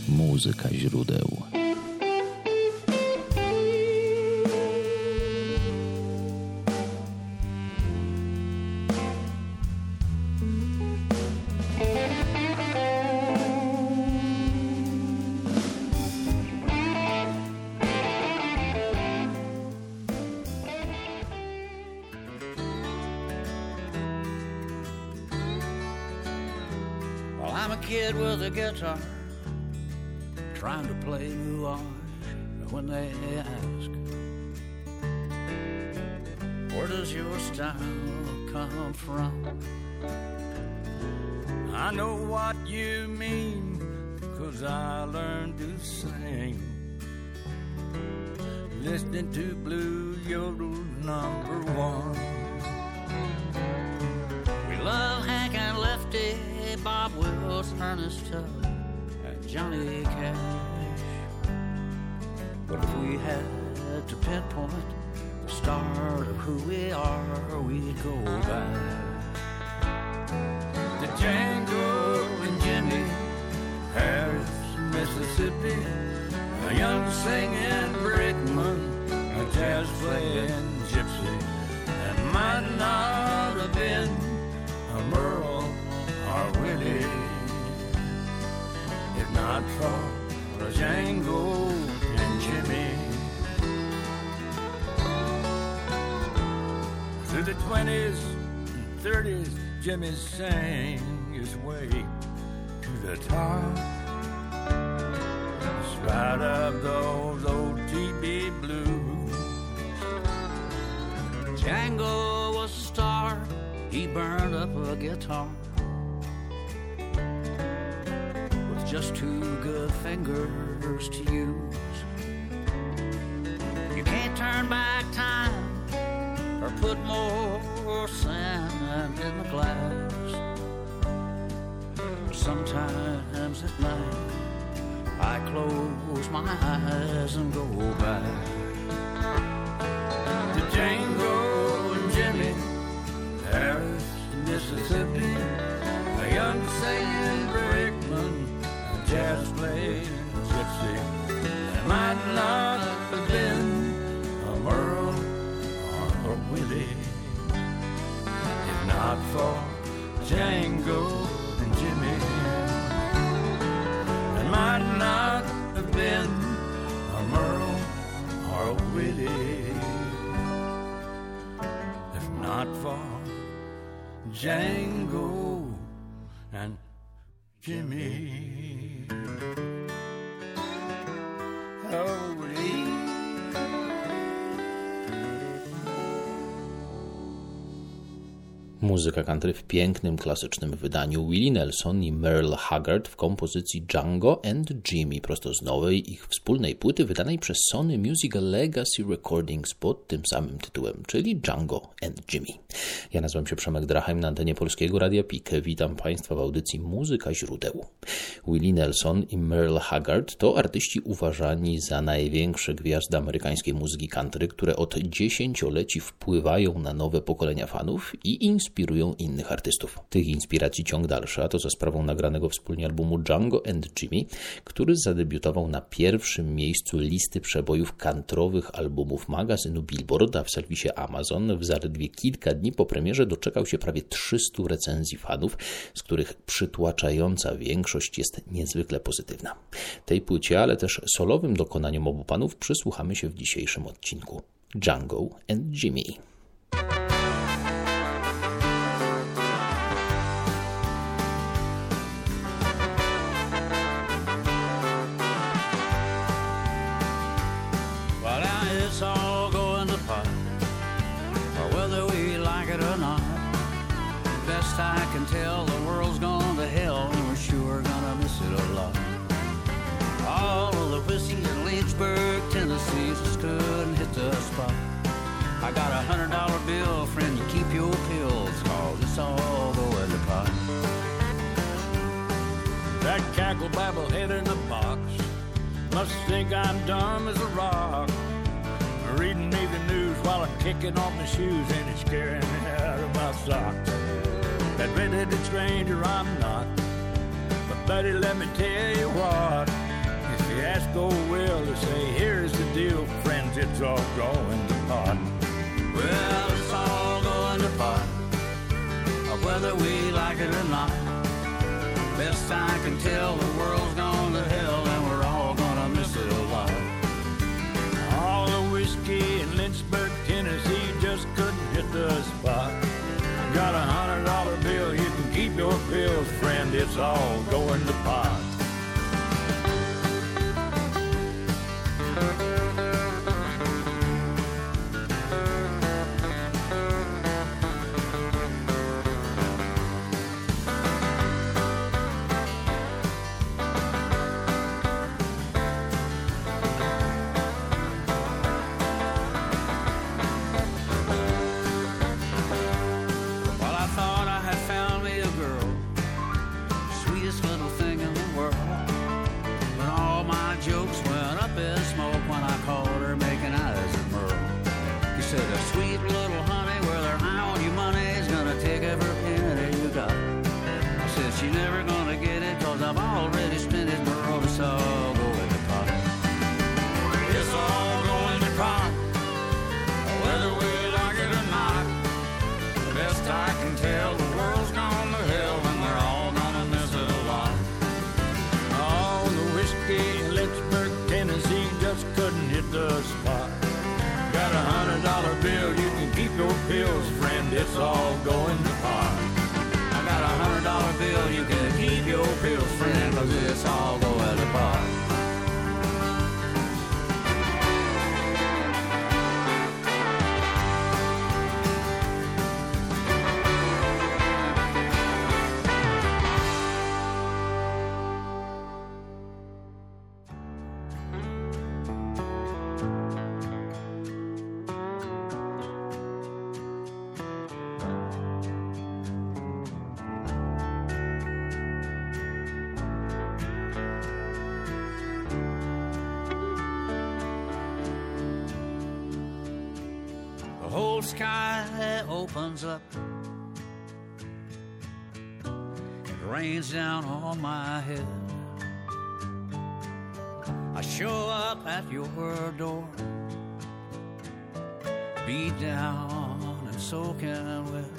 Muzyka źródeł. I'm a kid with a guitar, trying to play nuage. When they ask, where does your style come from? I know what you mean, 'cause I learned to sing, listening to Blue Yodel's #1. We love Hank and Lefty, Bob Wills, Ernest Tubb, and Johnny Cash. But if we had to pinpoint the start of who we are, we'd go back to Django and Jimmy, Harris, Mississippi, a young singing brakeman, a jazz playing gypsy, and might not have been a Merle or Willie if not for Django and Jimmy. Through the 20s and 30s, Jimmy sang his way to the top, in spite of those old TB blues. Django was a star, he burned up a guitar with just 2 good fingers to use. You can't turn back time or put more sand in the glass. Sometimes at night I close my eyes and go back to Django and Jimmy, Harris, Mississippi, a young singing brakeman, a jazz playing gypsy. There might not have been a Merle or a Willie if not for Django and Jimmy. There might not have been a Merle or a Willie if not for Django and Jimmy. Muzyka country w pięknym, klasycznym wydaniu. Willie Nelson i Merle Haggard w kompozycji Django and Jimmy, prosto z nowej ich wspólnej płyty wydanej przez Sony Music Legacy Recordings pod tym samym tytułem, czyli Django and Jimmy. Ja nazywam się Przemek Drachheim, na antenie Polskiego Radia PIK. Witam Państwa w audycji Muzyka źródeł. Willie Nelson i Merle Haggard to artyści uważani za największe gwiazdy amerykańskiej muzyki country, które od dziesięcioleci wpływają na nowe pokolenia fanów i inspirują innych artystów. Tych inspiracji ciąg dalszy, a to za sprawą nagranego wspólnie albumu Django and Jimmy, który zadebiutował na pierwszym miejscu listy przebojów countrywych albumów magazynu Billboard, a w serwisie Amazon w zaledwie kilka dni po premierze doczekał się prawie 300 recenzji fanów, z których przytłaczająca większość jest niezwykle pozytywna. Tej płycie, ale też solowym dokonaniom obu panów przysłuchamy się w dzisiejszym odcinku. Django and Jimmy. It's all going to pot, or whether we like it or not. Best I can tell, the world's gone to hell, and we're sure gonna miss it a lot. All of the whiskey in Lynchburg, Tennessee, just couldn't hit the spot. I got $100 bill, friend, you keep your pills, 'cause it's all going to pot. That cackle babble head in the box must think I'm dumb as a rock. Reading me the news while I'm kicking off my shoes, and it's scaring me out of my socks. That red-headed stranger I'm not, but buddy, let me tell you what, ask old Will to say, here's the deal, friends, it's all going to pot. Well, it's all going to pot, whether we like it or not. Best I can tell, the world's gone to hell, and we're all gonna miss it a lot. All the whiskey in Lynchburg, Tennessee just couldn't hit the spot. I got $100 bill, you can keep your pills, friend, it's all going to pot. Pills, friend, it's all going to pot. I got $100 bill, you can keep your pills, friend, 'cause it's all going to pot. Sky opens up, it rains down on my head. I show up at your door, beat down and soaking wet.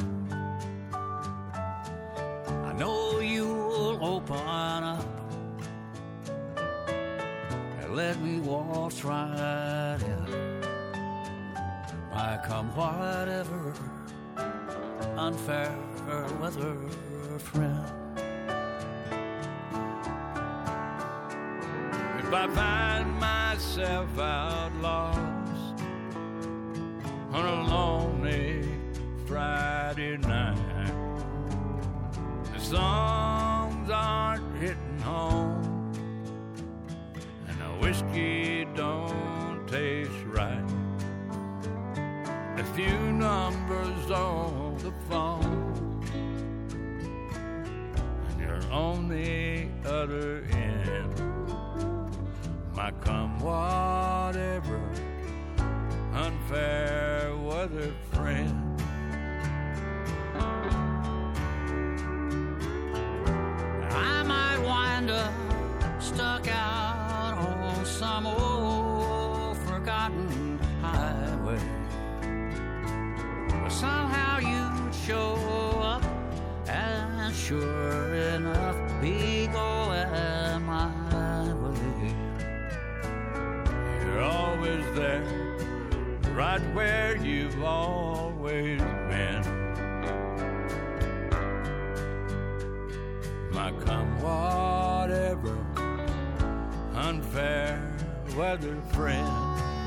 I know you'll open up and let me waltz right in. I come whatever, unfair weather, friend. If I find myself out lost on a lonely Friday night, the songs aren't hitting home and the whiskey don't taste right. A few numbers on the phone, and you're on the other end. My come whatever, unfair weather friend. I might wind up stuck out on some old forgotten highway. Somehow you'd show up, and sure enough, be going my way. You're always there, right where you've always been. My come whatever, unfair weather friend.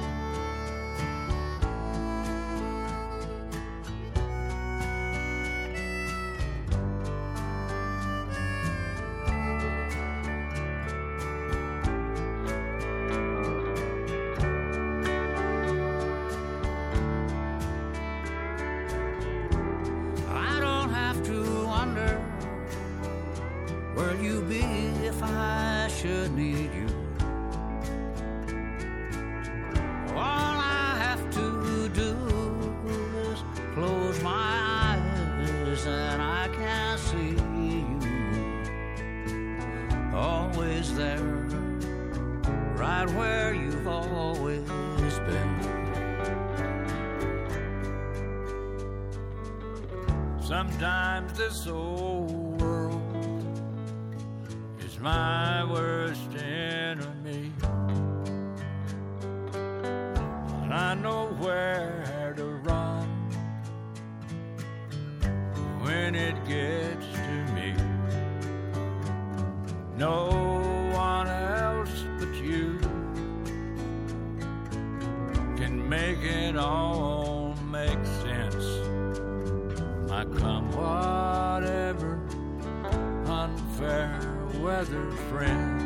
Should need you. All I have to do is close my eyes and I can see you. Always there, right where you've always been. Sometimes this old world is my worst enemy, and I know where to run when it gets to me. No one else but you can make it all make sense. My come whatever unfair weather friend.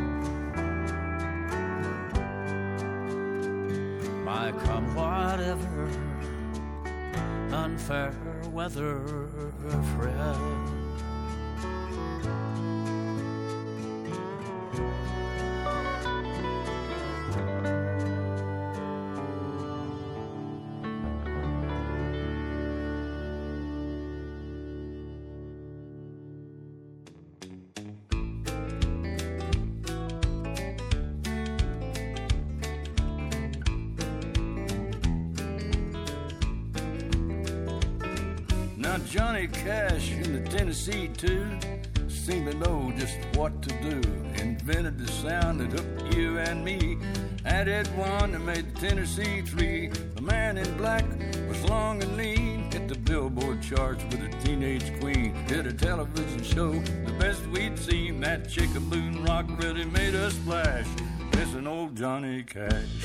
My come whatever unfair weather friend. Now Johnny Cash in the Tennessee Two seemed to know just what to do. Invented the sound that hooked you and me. Added one that made the Tennessee Three. The Man in Black was long and lean. Hit the Billboard charts with a teenage queen. Did a television show, the best we'd seen. That Chick-a-Loon rock really made us splash. Missing old Johnny Cash.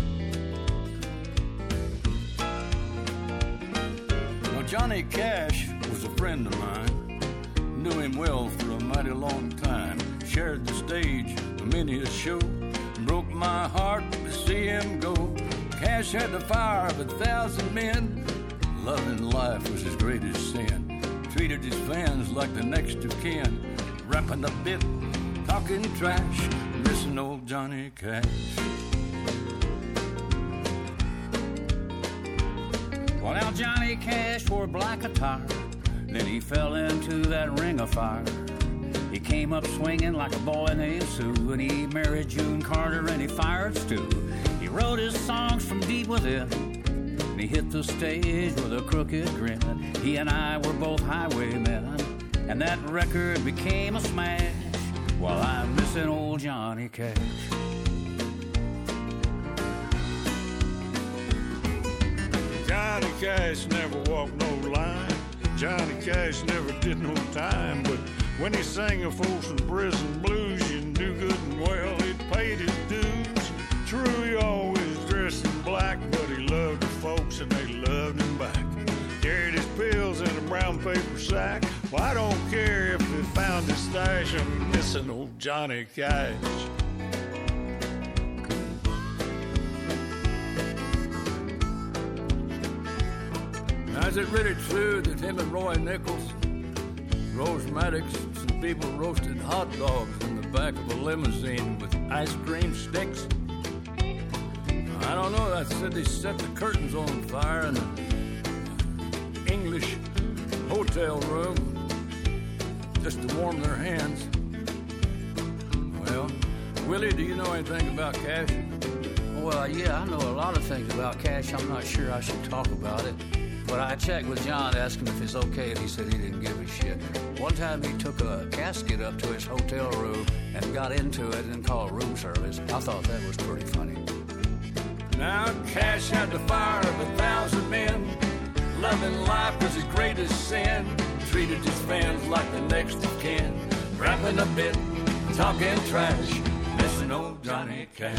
Johnny Cash was a friend of mine. Knew him well for a mighty long time. Shared the stage for many a show. Broke my heart to see him go. Cash had the fire of 1,000 men. Loving life was his greatest sin. Treated his fans like the next of kin. Rapping the bit, talking trash. Missing old Johnny Cash. Well, now Johnny Cash wore black attire. Then he fell into that ring of fire. He came up swinging like a boy named Sue. And he married June Carter and he fired Stu. He wrote his songs from deep within. And he hit the stage with a crooked grin. He and I were both highwaymen. And that record became a smash. While I'm missing old Johnny Cash. Johnny Cash never walked no line. Johnny Cash never did no time. But when he sang a Folsom Prison blues, you knew good and well he paid his dues. True, he always dressed in black, but he loved the folks and they loved him back. Carried his pills in a brown paper sack. Well, I don't care if they found his stash. I'm missing old Johnny Cash. Now, is it really true that him and Roy Nichols, Rose Maddox, and people roasted hot dogs in the back of a limousine with ice cream sticks? I don't know. I said they set the curtains on fire in the English hotel room just to warm their hands. Well, Willie, do you know anything about Cash? Well, yeah, I know a lot of things about Cash. I'm not sure I should talk about it. But I checked with John, asked him if it's okay, and he said he didn't give a shit. One time he took a casket up to his hotel room and got into it and called room service. I thought that was pretty funny. Now Cash had the fire of 1,000 men. Loving life was his greatest sin. Treated his fans like the next of kin. Rapping a bit, talking trash. Missing old Johnny Cash.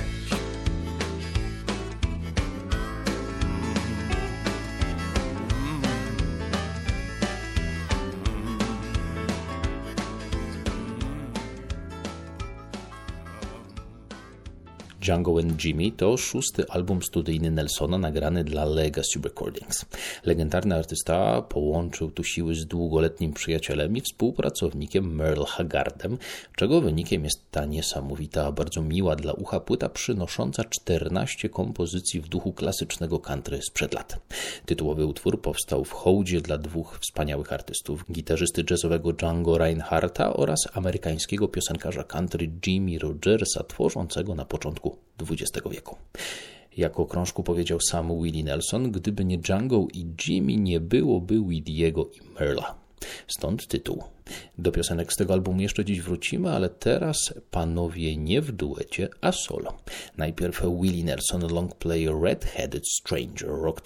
Django and Jimmy to 6. album studyjny Nelsona nagrany dla Legacy Recordings. Legendarny artysta połączył tu siły z długoletnim przyjacielem i współpracownikiem Merle Haggardem, czego wynikiem jest ta niesamowita, bardzo miła dla ucha płyta przynosząca 14 kompozycji w duchu klasycznego country sprzed lat. Tytułowy utwór powstał w hołdzie dla dwóch wspaniałych artystów, gitarzysty jazzowego Django Reinhardta oraz amerykańskiego piosenkarza country Jimmy Rogersa, tworzącego na początku początku XX wieku. Jak o krążku powiedział sam Willie Nelson, gdyby nie Django i Jimmy, nie byłoby Williego i Merla. Stąd tytuł. Do piosenek z tego albumu jeszcze dziś wrócimy, ale teraz panowie nie w duecie, a solo. Najpierw Willie Nelson longplay Red-Headed Stranger, rok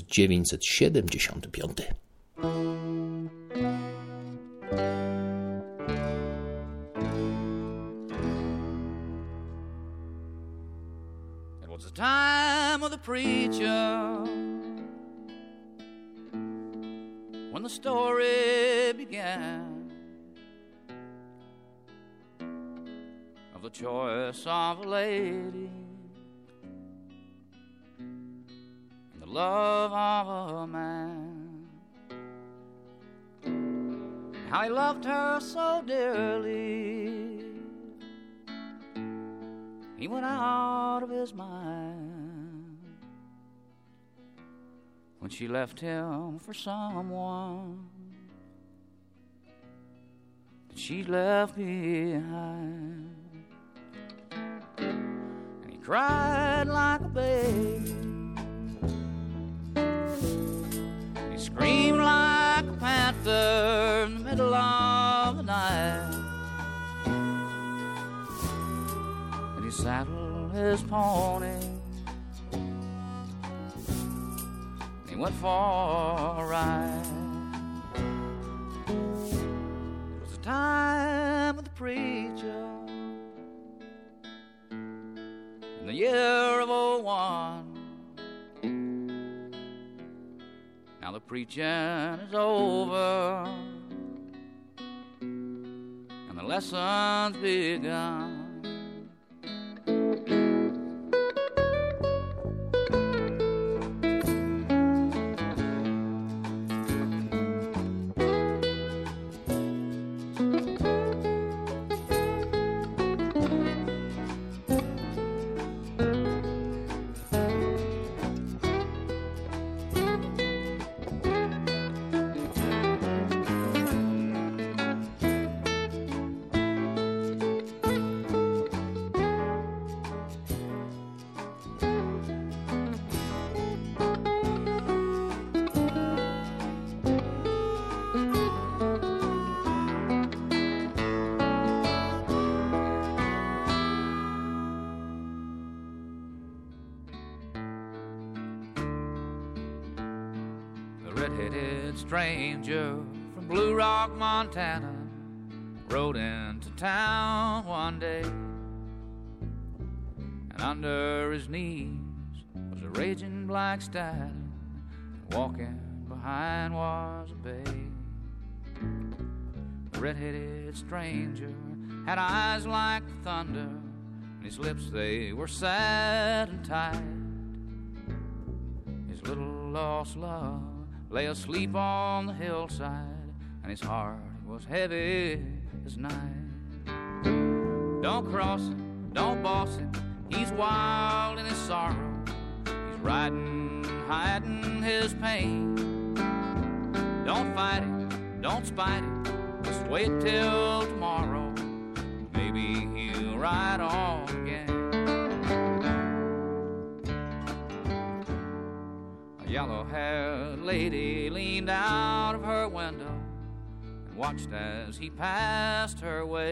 1975. It was the time of the preacher, when the story began of the choice of a lady and the love of a man. How he loved her so dearly, he went out of his mind when she left him for someone that she left behind. And he cried like a baby, he screamed like a panther in the middle of the night. And he saddled his pony, he went for a ride. It was the time of the preacher in the year of '01. Now the preaching is over and the lesson's begun. Red-headed stranger from Blue Rock, Montana, rode into town one day, and under his knees was a raging black stallion, and walking behind was a bay. The red-headed stranger had eyes like thunder, and his lips, they were sad and tight. His little lost love lay asleep on the hillside, and his heart was heavy as night. Don't cross him, don't boss him, he's wild in his sorrow. He's riding, hiding his pain. Don't fight it, don't spite it, just wait till tomorrow. Maybe he'll ride on again. A yellow-haired lady leaned out of her window and watched as he passed her way.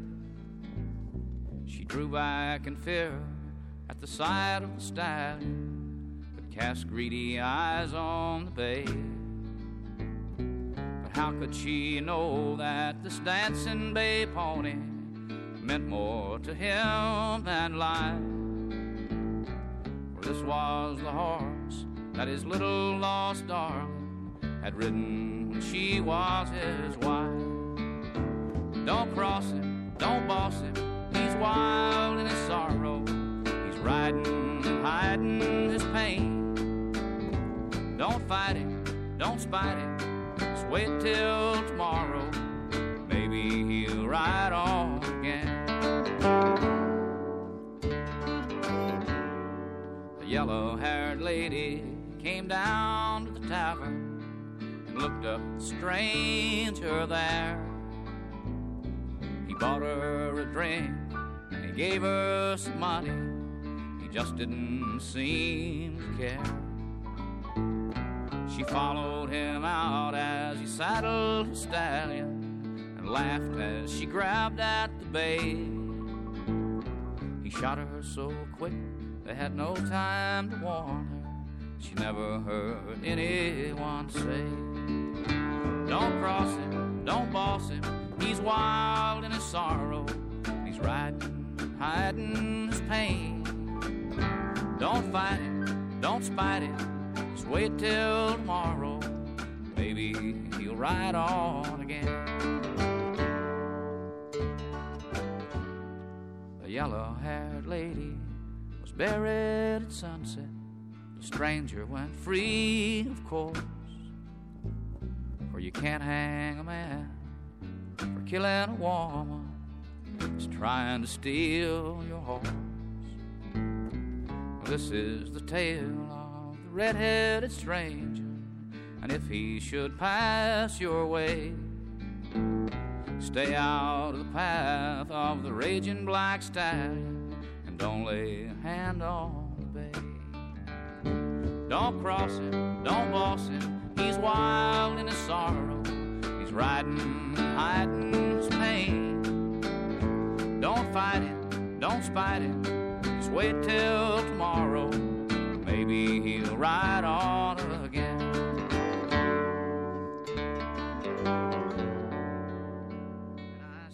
She drew back in fear at the sight of the stallion, but cast greedy eyes on the bay. But how could she know that this dancing bay pony meant more to him than life? For this was the horse that his little lost darling had ridden when she was his wife. Don't cross him, don't boss him, he's wild in his sorrow. He's riding and hiding his pain. Don't fight it, don't spite it, just wait till tomorrow. Maybe he'll ride on again. The yellow-haired lady came down to the tavern and looked up at the stranger there. He bought her a drink and he gave her some money, just didn't seem to care. She followed him out as he saddled his stallion and laughed as she grabbed at the bay. He shot her so quick they had no time to warn her. She never heard anyone say, don't cross him, don't boss him, he's wild in his sorrow, he's riding, hiding his pain. Don't fight him, don't spite him, just wait till tomorrow, maybe he'll ride on again. The yellow-haired lady was buried at sunset. The stranger went free, of course, for you can't hang a man for killing a woman who's trying to steal your horse. This is the tale of the red-headed stranger, and if he should pass your way, stay out of the path of the raging black stallion and don't lay a hand on the bay. Don't cross him, don't boss him, he's wild in his sorrow, he's riding, hiding his pain. Don't fight him, don't spite him, just wait till tomorrow, maybe he'll ride on again. Can I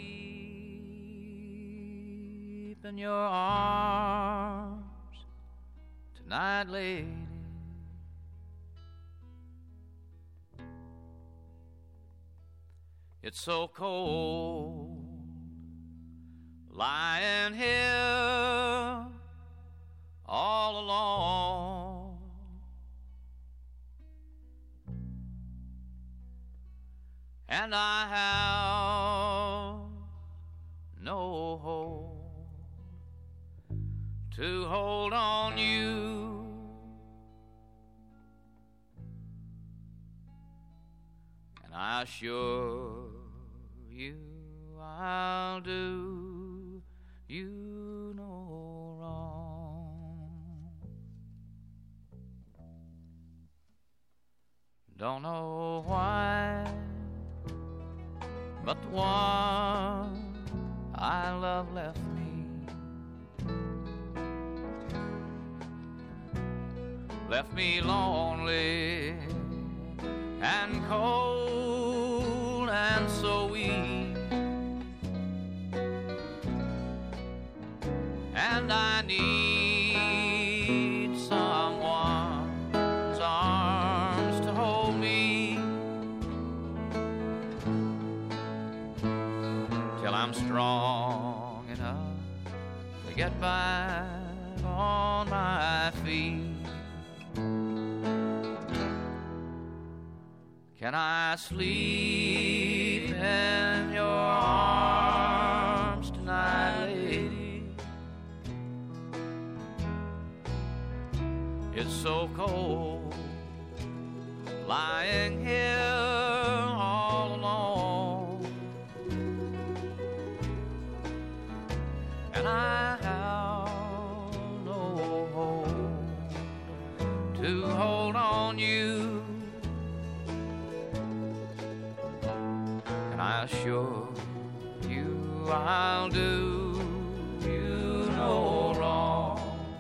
sleep in your arms tonight, lady? It's so cold lying here all alone, and I have no hope to hold on you. And I assure you I'll do you no wrong. Don't know why, but the one I love left me lonely and cold and so weak, and I need someone's arms to hold me till I'm strong enough to get back on my feet. Can I sleep in your arms tonight, lady? It's so cold lying here all alone, and I have no hope to hold on you. I assure you I'll do you no wrong.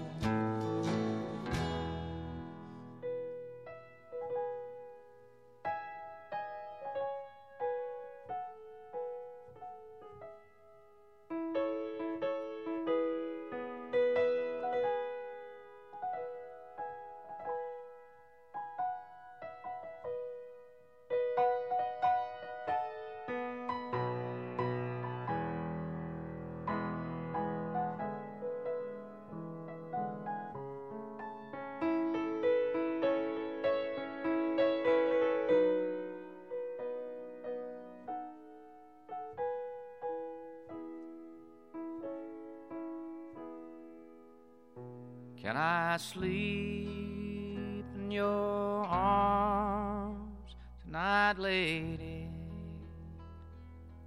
Can I sleep in your arms tonight, lady?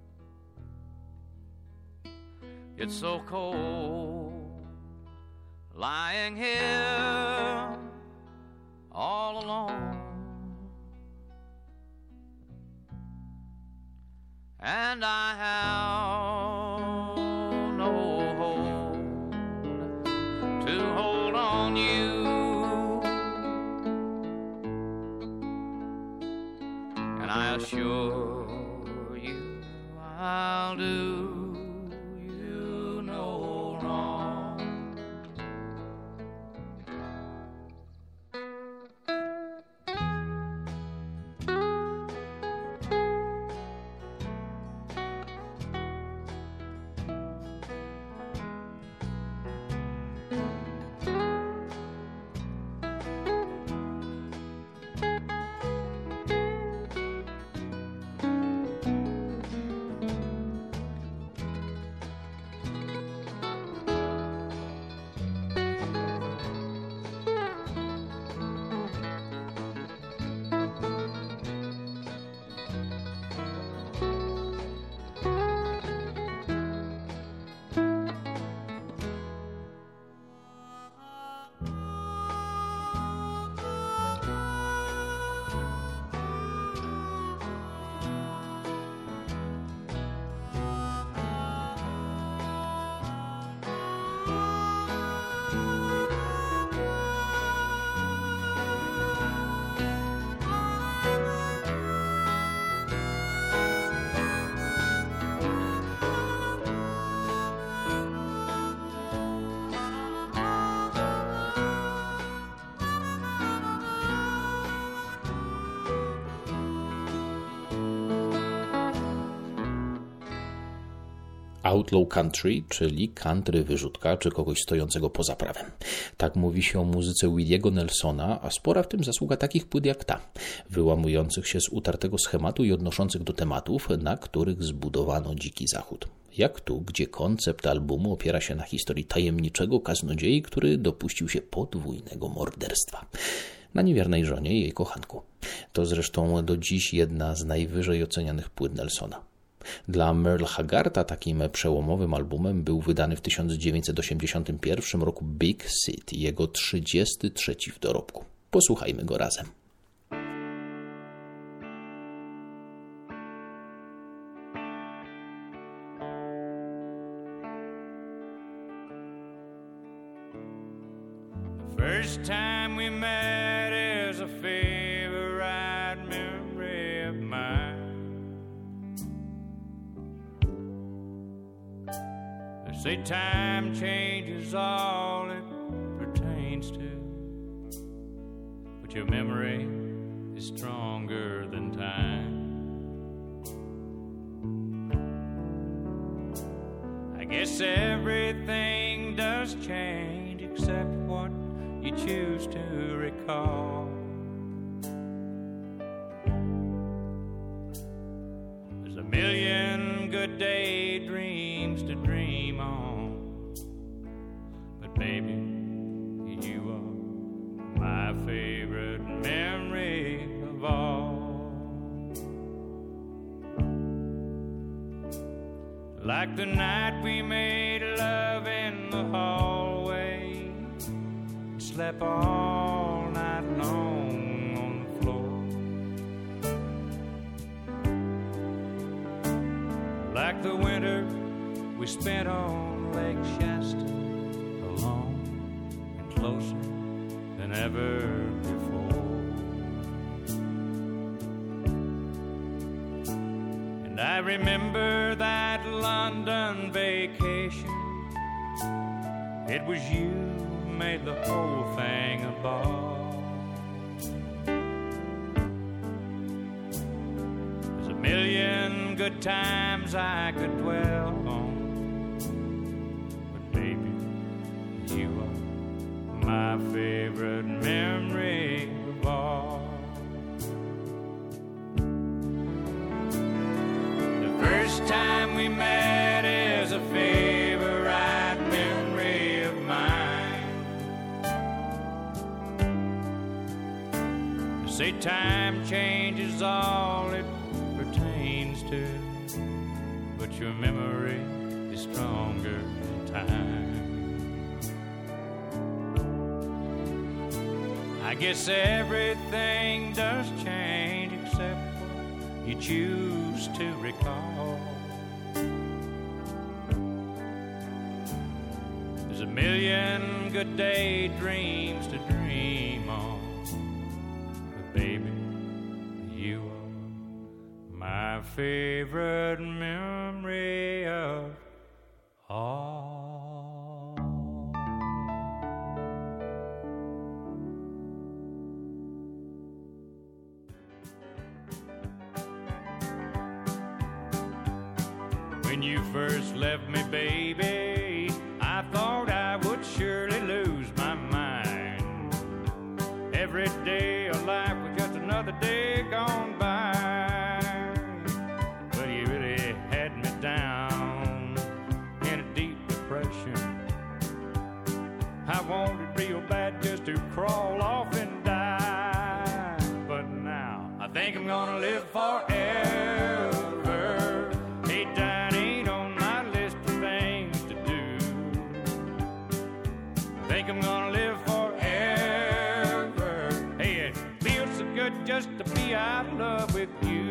It's so cold lying here all alone, and I have no hold to hold on you, and I assure you I'll do you no wrong. Outlaw country, czyli country wyrzutka, czy kogoś stojącego poza prawem. Tak mówi się o muzyce Williego Nelsona, a spora w tym zasługa takich płyt jak ta, wyłamujących się z utartego schematu i odnoszących do tematów, na których zbudowano Dziki Zachód. Jak tu, gdzie koncept albumu opiera się na historii tajemniczego kaznodziei, który dopuścił się podwójnego morderstwa na niewiernej żonie i jej kochanku. To zresztą do dziś jedna z najwyżej ocenianych płyt Nelsona. Dla Merle Haggarda takim przełomowym albumem był wydany w 1981 roku Big City, jego 33 w dorobku. Posłuchajmy go razem. First time we met is a favorite memory of mine. They say time changes all it pertains to, but your memory is stronger than time. I guess everything does change except what you choose to recall. There's a million good daydreams to dream on, but baby, you are my favorite memory of all. Like the night we made love in the hallway, slept all night long on the floor. Like the winter we spent on Lake Shasta, alone and closer than ever before. And I remember that London vacation. It was you who made the whole thing a ball. There's a million good times I could dwell on, but baby, you are my favorite memory of all. The first time we met is a favorite memory of mine. They say time changes all it pertains to, but your memory is stronger than time. guess everything does change except what you choose to recall. There's a million good daydreams to dream on, but baby, you are my favorite memory of all. When you first left me, baby, I thought I would surely lose my mind. Every day of life was just another day gone by. But you really had me down in a deep depression. I wanted real bad just to crawl off and die. But now I think I'm gonna live forever. Hey, dying ain't on my list of things to do. I think I'm gonna live forever. Hey, it feels so good just to be out of love with you.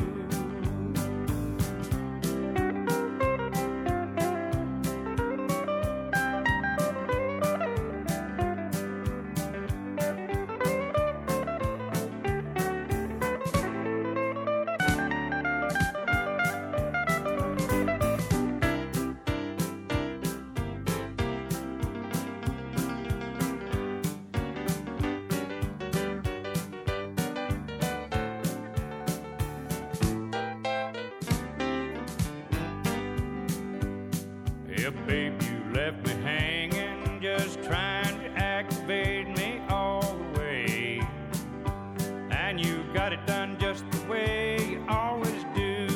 Yeah, babe, you left me hanging, just trying to activate me all the way. And you got it done just the way you always do.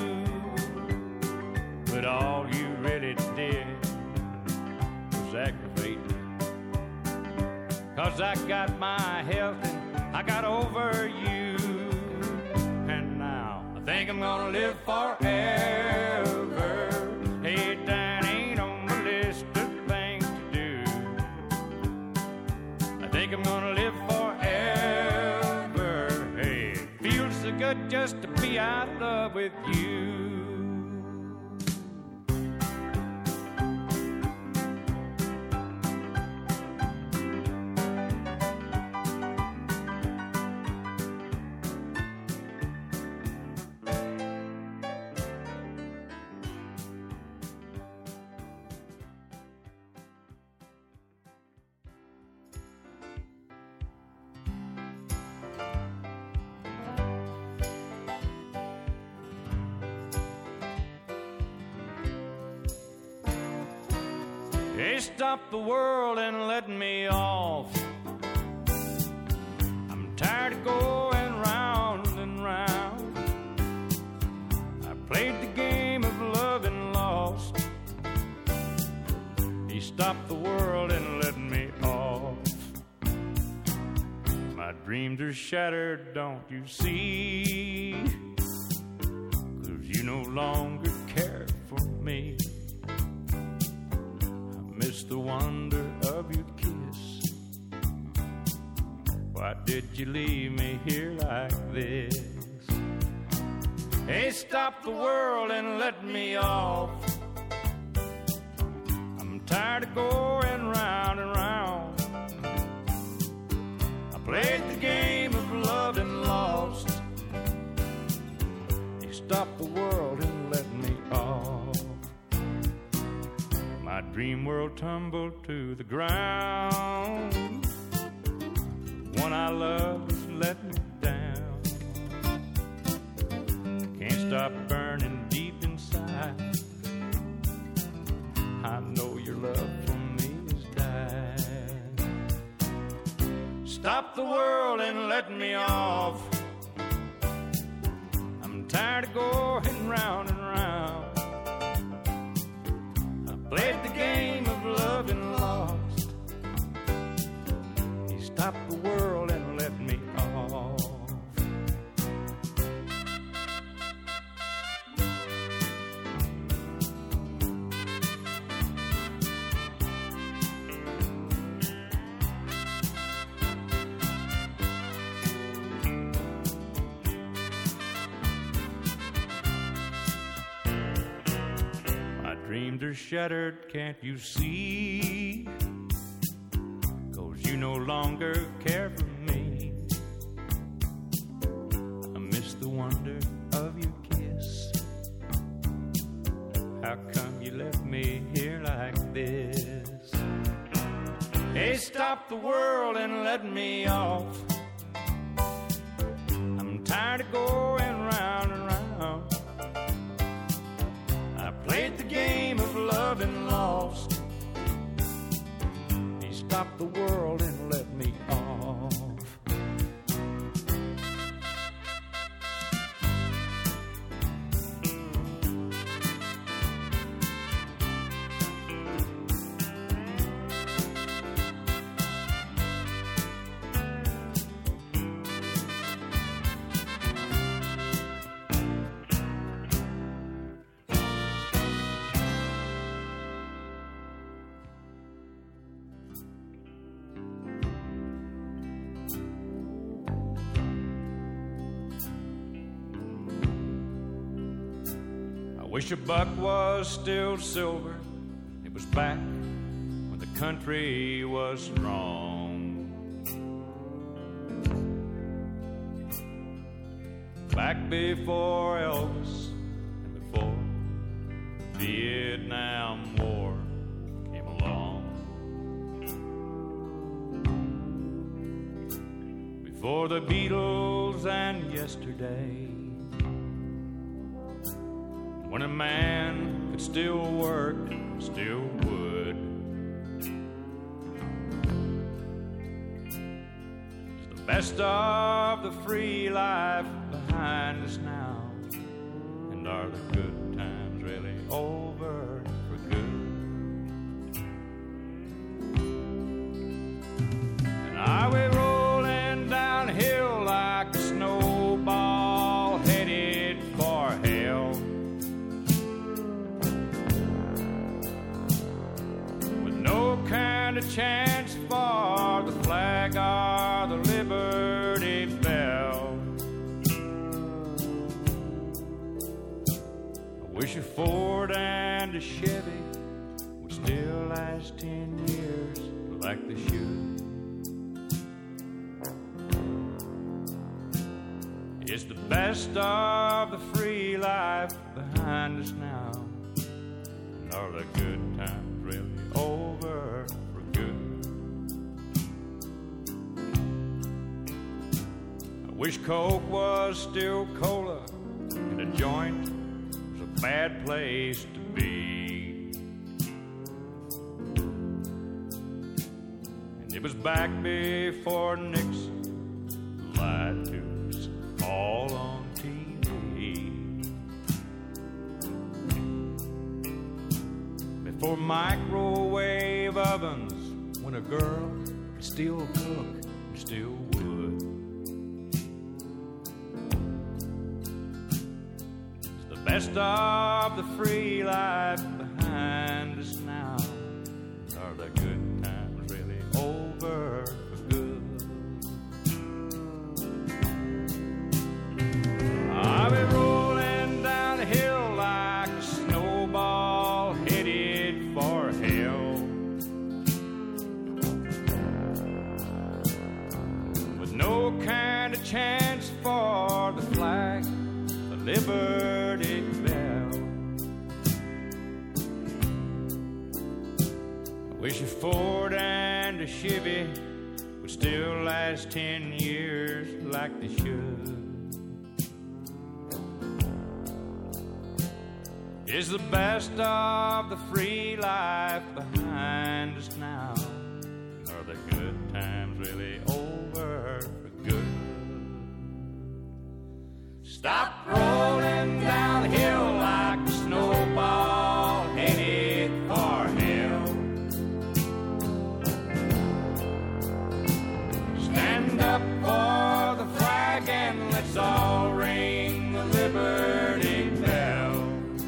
But all you really did was aggravate me. 'Cause I got my health and I got over you. And now I think I'm gonna live forever. Hey, Dan ain't on my list of things to do. I think I'm gonna live forever. Hey, it feels so good just to be out of love with you. They stopped the world and let me off. I'm tired of going round and round. I played the game of love and lost. He stopped the world and let me off. My dreams are shattered, don't you see? 'Cause you no longer care for me. Miss the wonder of your kiss. Why did you leave me here like this? Hey, stop the world and let me off. I'm tired of going round and round. I played the game of love and lost. You stopped the world and let me off. My dream world tumbled to the ground. One I loved has let me down. Can't stop burning deep inside. I know your love for me has died. Stop the world and let me off. I'm tired of going round and round. Played the game of love and lost. He stopped the world and let me off. dreams are shattered, can't you see? 'Cause you no longer care for me. I miss the wonder of your kiss. How come you left me here like this? Hey, stop the world and let me off. I'm tired of going round and round. I played the game of love and lost. Hey, stop the world and let me off. Wish a buck was still silver. It was back when the country was strong. Back before Elvis and before Vietnam War came along. Before the Beatles and yesterday. When a man could still work, still would. It's the best of the free life behind us now. And are the good times really over for good? And are we rolling downhill like a snowball headed for hell? Kind of chance for the flag or the Liberty Bell. I wish a Ford and a Chevy would still last 10 years like they should. It's the best of the free life behind us now. And are the good times really over for good? I wish Coke was still cola and a joint was a bad place to be. And it was back before Nixon lied to us all on TV. For microwave ovens, when a girl could still cook and still would. It's the best of the free life behind us now. Are the good times really over for good? Are we rolling down the hill like a snowball headed for hell? With no kind of chance for the flag, the Liberty Bell. I wish a Ford and a Chevy would still last 10 years like they should. It's the best of the free life behind us now. Are the good times really over for good? Stop rolling downhill like a snowball headed for hell. Stand up for the flag and let's all ring the Liberty Bell.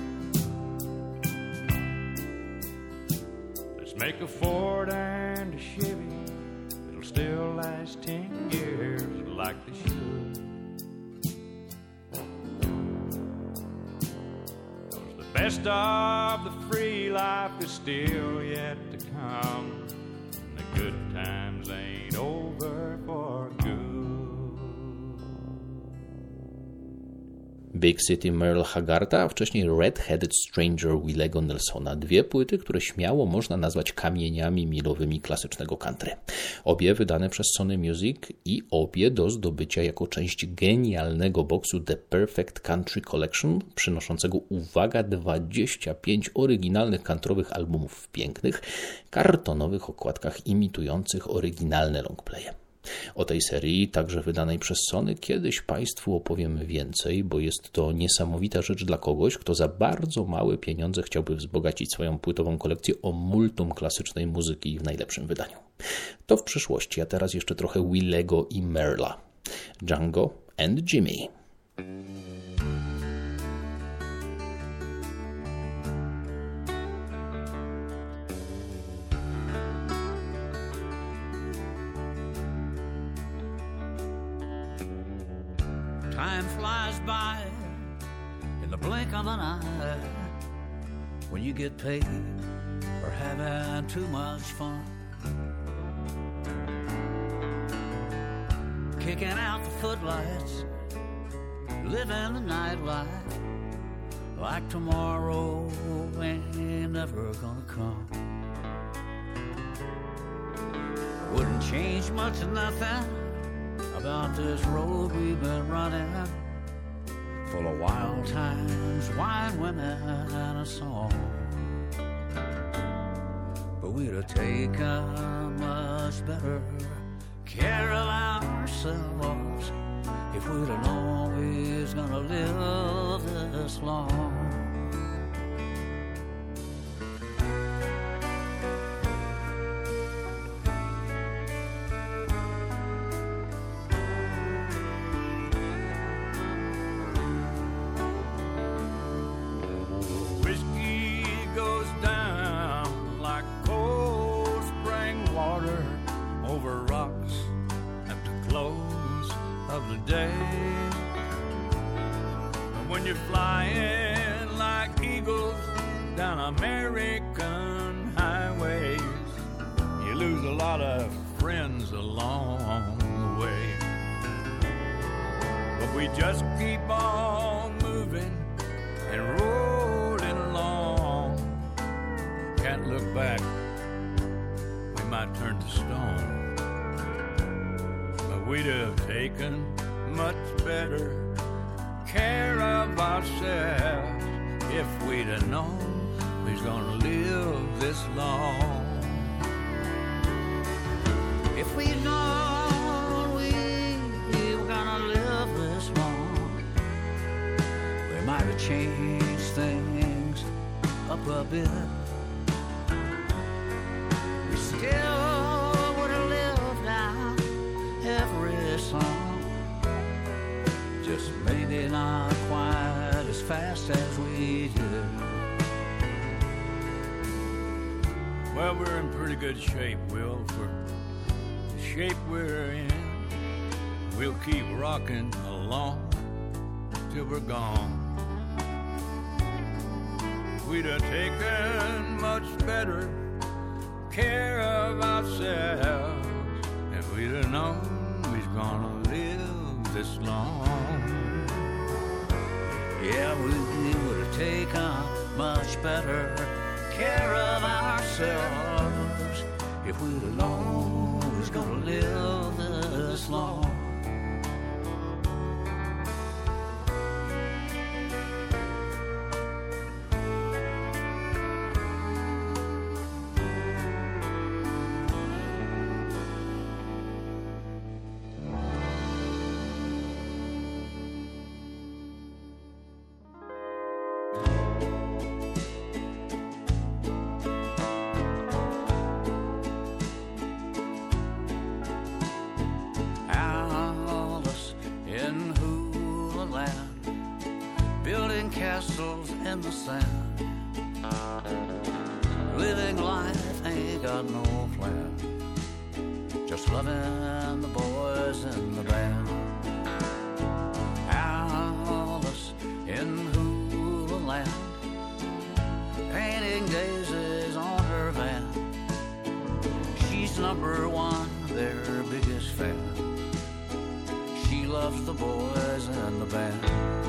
Make a Ford and a Chevy, it'll still last 10 years like they should. 'Cause the best of the free life is still yet to come. The good times ain't over for good. Big City Merle Haggarda, a wcześniej Red-Headed Stranger Willego Nelsona. Dwie płyty, które śmiało można nazwać kamieniami milowymi klasycznego country. Obie wydane przez Sony Music i obie do zdobycia jako część genialnego boksu The Perfect Country Collection, przynoszącego, uwaga, 25 oryginalnych countrywych albumów w pięknych, kartonowych okładkach imitujących oryginalne longplaye. O tej serii, także wydanej przez Sony, kiedyś Państwu opowiem więcej, bo jest to niesamowita rzecz dla kogoś, kto za bardzo małe pieniądze chciałby wzbogacić swoją płytową kolekcję o multum klasycznej muzyki w najlepszym wydaniu. To w przyszłości, a teraz jeszcze trochę Willego i Merla. Django and Jimmy. Time flies by in the blink of an eye when you get paid for having too much fun. Kicking out the footlights, living the nightlife like tomorrow ain't never gonna come. Wouldn't change much of nothing about this road we've been running, full of wild times, wine, women, and a song. But we'd have taken much better care of ourselves if we'd have known we was gonna live this long. Flying like eagles down American highways, you lose a lot of friends along the way. But we just keep on moving and rolling along. Can't look back, we might turn to stone. But we'd have taken much better care of ourselves if we'd have known we was gonna live this long. If we'd known we were gonna live this long, we might have changed things up a bit. We still would have lived out every song, just maybe not quite as fast as we did. Well, we're in pretty good shape, Will, for the shape we're in. We'll keep rocking along till we're gone. We'd have taken much better care of ourselves if we'd have known we was gonna live this long. Yeah, we would have taken much better care of ourselves if we'd have known we was gonna live this long. Castles in the sand, living life ain't got no plan, just loving the boys in the band. Alice in Hula Land, painting daisies on her van. She's number one, their biggest fan. She loves the boys and the band.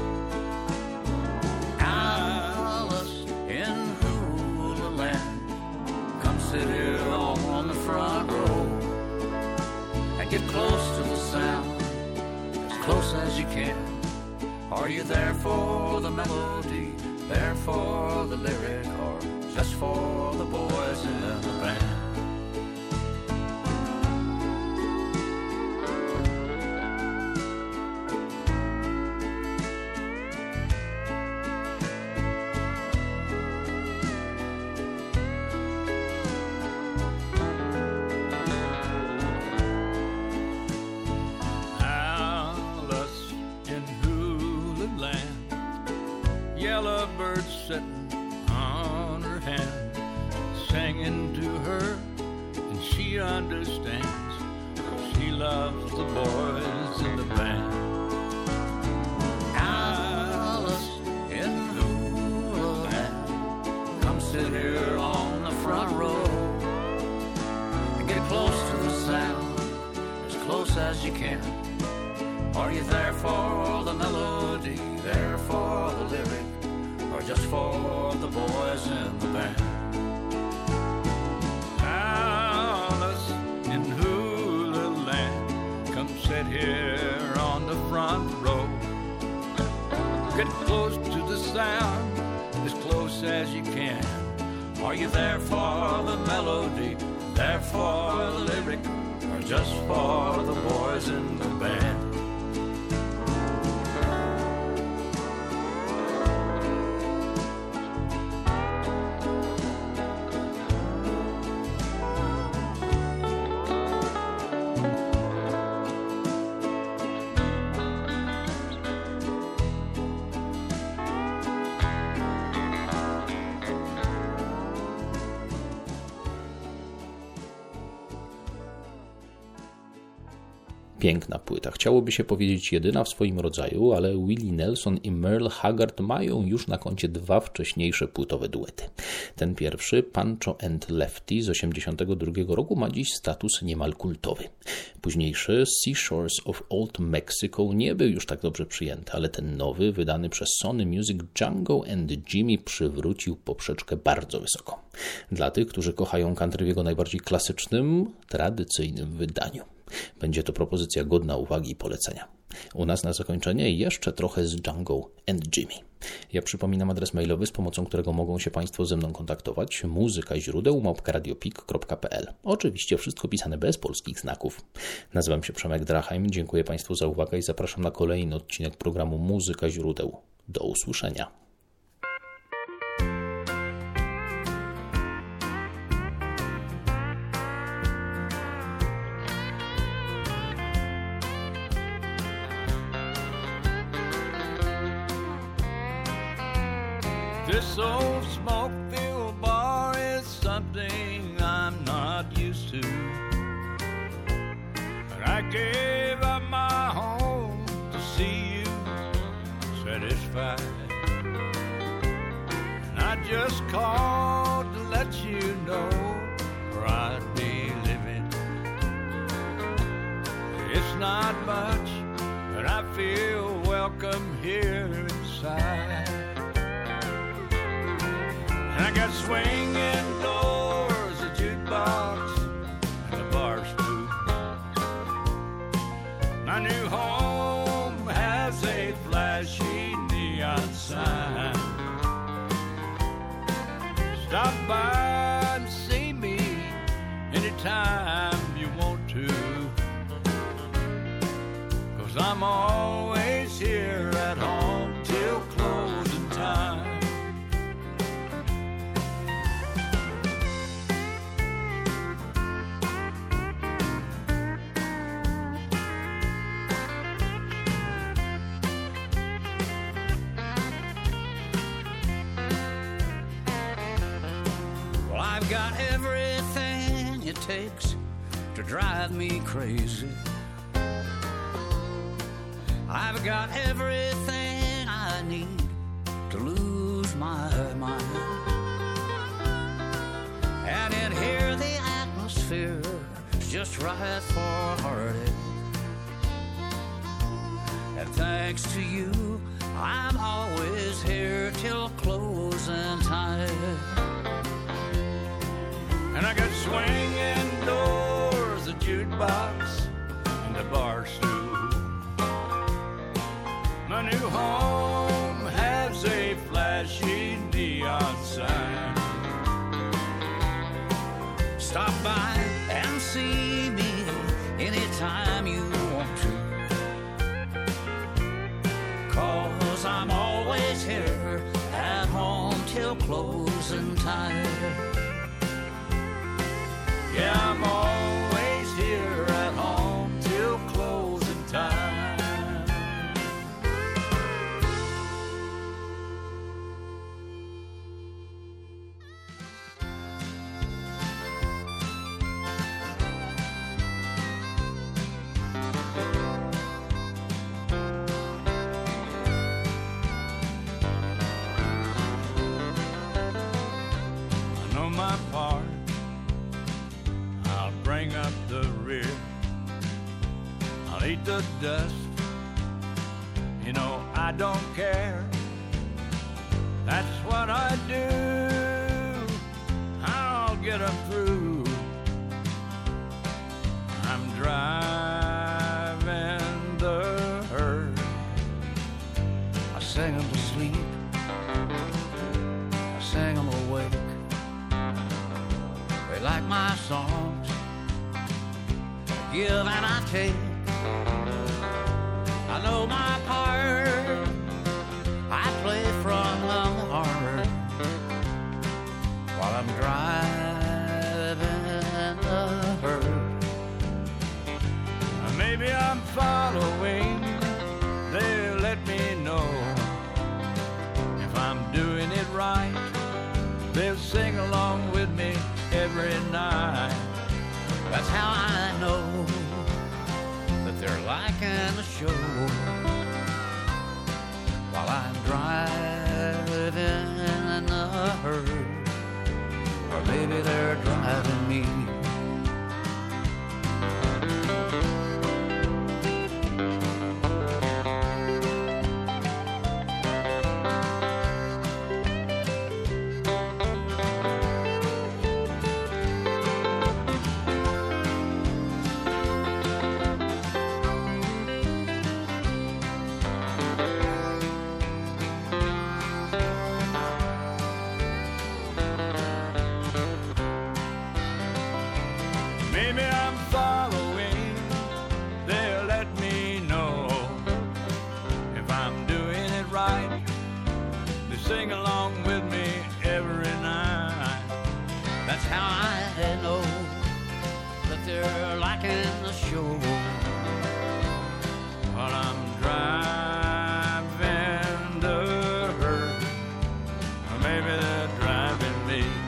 Alice in Hula Land, come sit here on the front row and get close to the sound, as close as you can. Are you there for the melody, there for the lyric, or just for the boys in the band? Sitting on her hand, singing to her, and she understands. She loves the boys in the band. Alice in Hula Land, come sit here on the front row and get close to the sound, as close as you can. Are you there for the melody, there for the lyric, or just for the boys in the band? Alice in Hula Land, come sit here on the front row. Get close to the sound, as close as you can. Are you there for the melody, there for the lyric, or just for the boys in the band? Piękna płyta. Chciałoby się powiedzieć jedyna w swoim rodzaju, ale Willie Nelson i Merle Haggard mają już na koncie dwa wcześniejsze płytowe duety. Ten pierwszy, Pancho and Lefty z 1982 roku, ma dziś status niemal kultowy. Późniejszy, Seashores of Old Mexico, nie był już tak dobrze przyjęty, ale ten nowy, wydany przez Sony Music, Django and Jimmy, przywrócił poprzeczkę bardzo wysoko. Dla tych, którzy kochają country w jego najbardziej klasycznym, tradycyjnym wydaniu. Będzie to propozycja godna uwagi i polecenia. U nas na zakończenie jeszcze trochę z Django and Jimmy. Ja przypominam adres mailowy, z pomocą którego mogą się Państwo ze mną kontaktować. muzykaźródeł@radiopik.pl. Oczywiście wszystko pisane bez polskich znaków. Nazywam się Przemek Drachheim. Dziękuję Państwu za uwagę i zapraszam na kolejny odcinek programu Muzyka Źródeł. Do usłyszenia. This old smoke-filled bar is something I'm not used to. But I gave up my home to see you satisfied. And I just called to let you know where I'd be living. It's not much, but I feel welcome here inside. I got swinging doors, a jukebox, and a bar stool. My new home has a flashy neon sign. Stop by and see me anytime you want to, 'cause I'm always here at home till closing time. Got everything it takes to drive me crazy. I've got everything I need to lose my mind. just right for a heartache. And thanks to you, I'm always here till closing time. And I got swinging doors, a jukebox, and a bar stool. My new home has a flashy neon sign. Stop by and see me anytime you want to, 'cause I'm always here at home till closing time. Yeah, I'm always here at home till closing time. I know my part, I'll bring up the rear. I'll eat the dust, you know I don't care. That's what I do, I'll get them through. I'm driving the herd. I sing 'em to sleep, I sing 'em awake. They like my songs, give and I take. I know my part, I play from the heart while I'm driving the herd. Maybe I'm following, they'll let me know if I'm doing it right. They'll sing along with me every night. That's how I know that they're liking the show while I'm driving the herd, or maybe they're driving me. Maybe I'm following, they'll let me know if I'm doing it right. They sing along with me every night. That's how I know that they're liking the show While I'm driving the herd, or maybe they're driving me.